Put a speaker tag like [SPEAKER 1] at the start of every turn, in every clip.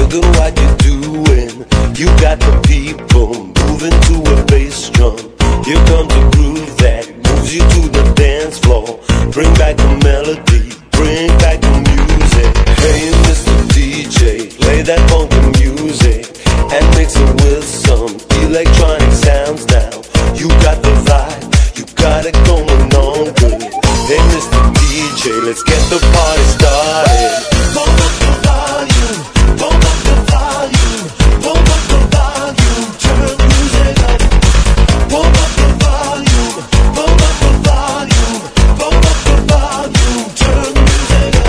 [SPEAKER 1] Look at what you're doing. You got the people moving to a bass drum. Here comes a groove that moves you to the dance floor. Bring back the melody, bring back the music. Hey, Mr. DJ, play that funky music and mix it with some electronic sounds now. You got the vibe, you got it going on good. Hey, Mr. DJ, let's get the party started. Pump up the volume, pump up the volume, pump up the volume, turn the music up. Pump up the volume, pump up the volume, pump up the volume, turn the music up.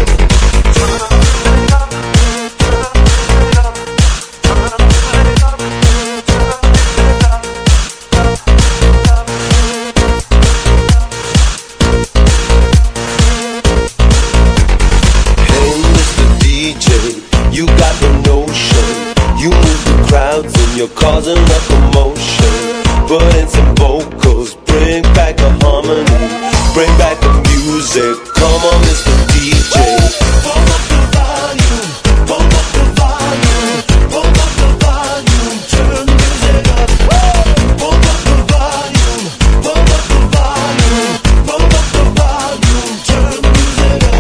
[SPEAKER 1] Hey, Mr. DJ, you got the notion. You move the crowds and you're causing a commotion. Put in some vocals, bring back the harmony, bring back the music. Come on, Mr. DJ. Pump up the volume, pump up the volume, pump up the volume, turn the music up. Pump up the volume, pump up the volume, pump up the volume, turn the music up.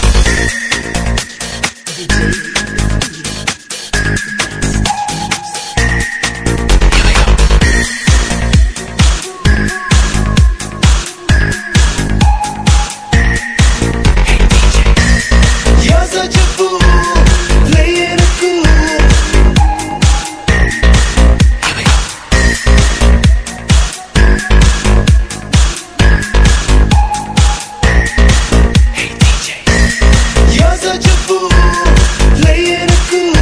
[SPEAKER 1] You're such a fool, playing it cool. You're such a fool, playing it cool.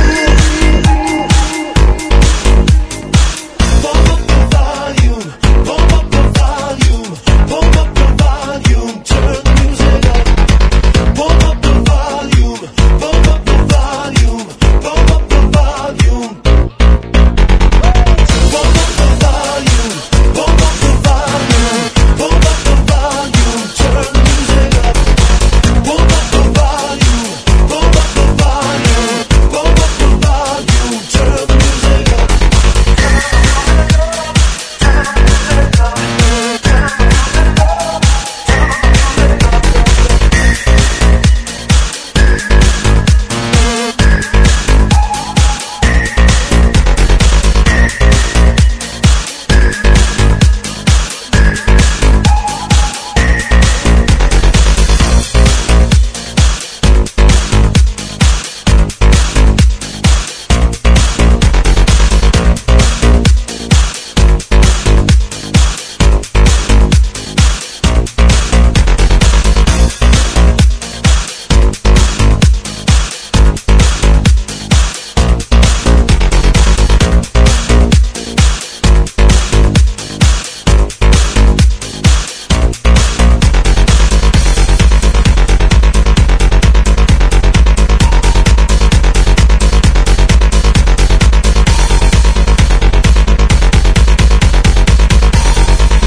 [SPEAKER 1] Pump up the volume, pump up the volume, pump up the volume, turn the music up. Pump up the volume, pump up the volume, pump up the volume. Pump up the volume, pump up the volume, pump up the volume, turn the music up. Pump up the volume, pump up the volume, pump up the volume, turn the music up.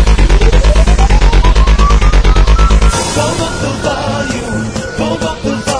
[SPEAKER 1] Pump up the volume, pump up the volume.